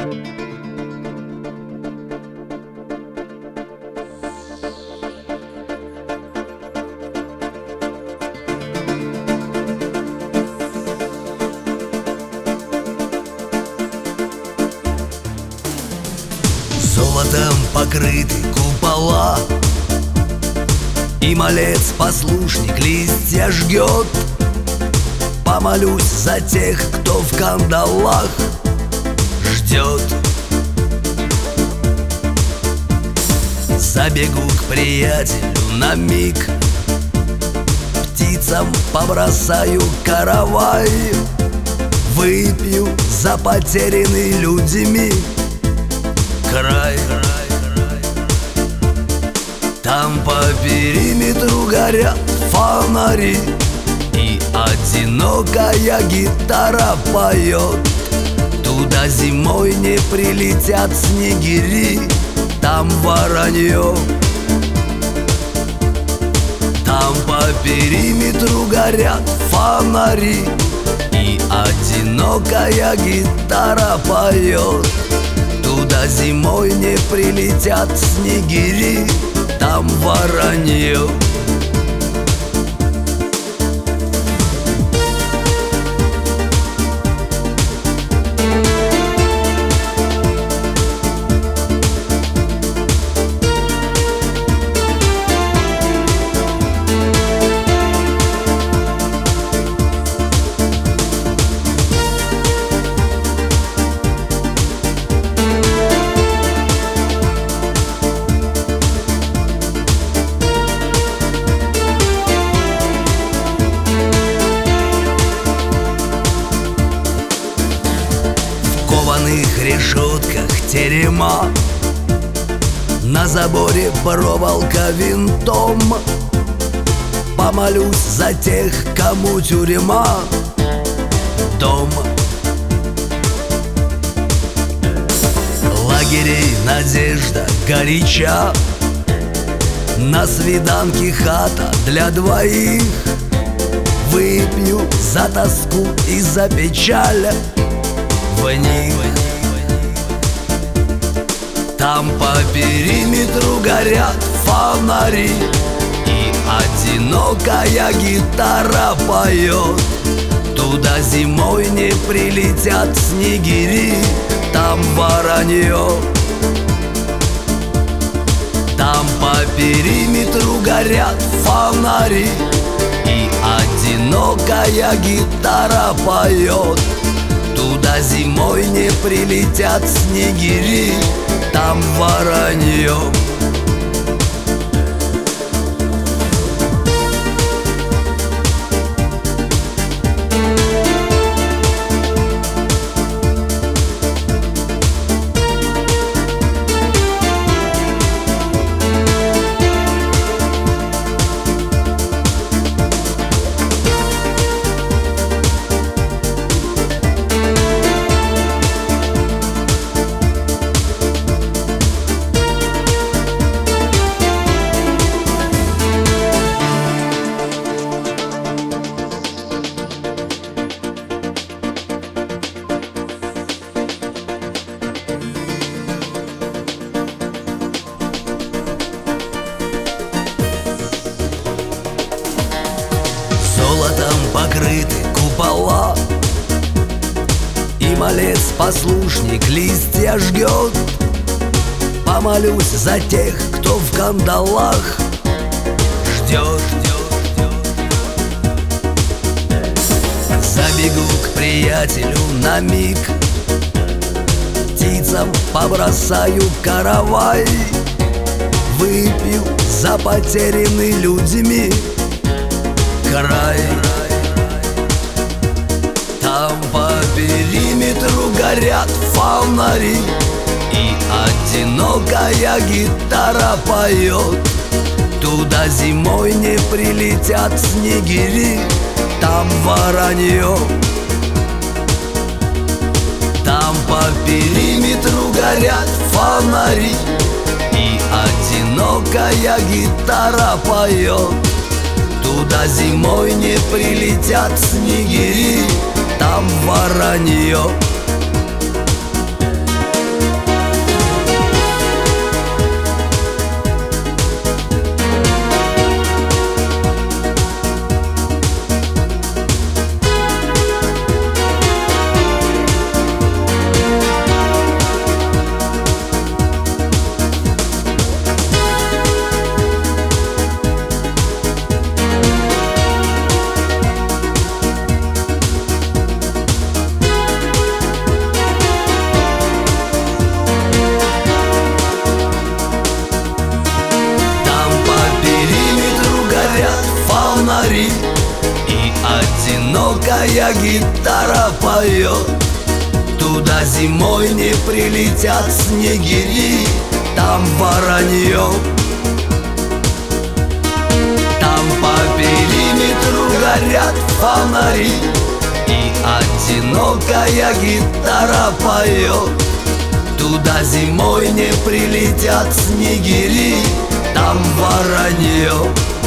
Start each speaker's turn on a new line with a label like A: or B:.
A: Золотом покрыты купола, и малец-послушник листья жгет. Помолюсь за тех, кто в кандалах ждет. Забегу к приятелю на миг, птицам побросаю каравай, выпью за потерянный людьми край. Там по периметру горят фонари, и одинокая гитара поет. Туда зимой не прилетят снегири, там воронье. Там по периметру горят фонари, и одинокая гитара поет. Туда зимой не прилетят снегири, там воронье. В кованых решетках терема, на заборе проволока винтом. Помолюсь за тех, кому тюрьма дом. Лагерей надежда горяча, на свиданке хата для двоих. Выпью за тоску и за печаль в них. Там по периметру горят фонари, и одинокая гитара поет. Туда зимой не прилетят снегири, там воронье. Там по периметру горят фонари, и одинокая гитара поет. Туда зимой не прилетят снегири, там воронье. Золотом покрыты купола, и малец-послушник листья жгет. Помолюсь за тех, кто в кандалах ждет. Забегу к приятелю на миг, птицам побросаю каравай, выпью за потерянный людьми край. Там по периметру горят фонари, и одинокая гитара поет. Туда зимой не прилетят снегири, там воронье. Там по периметру горят фонари, и одинокая гитара поет. Туда зимой не прилетят снегири, там воронье. одинокая гитара поет. Туда зимой не прилетят снегири, там воронье. Там по периметру горят фонари, и одинокая гитара поет. Туда зимой не прилетят снегири, там воронье.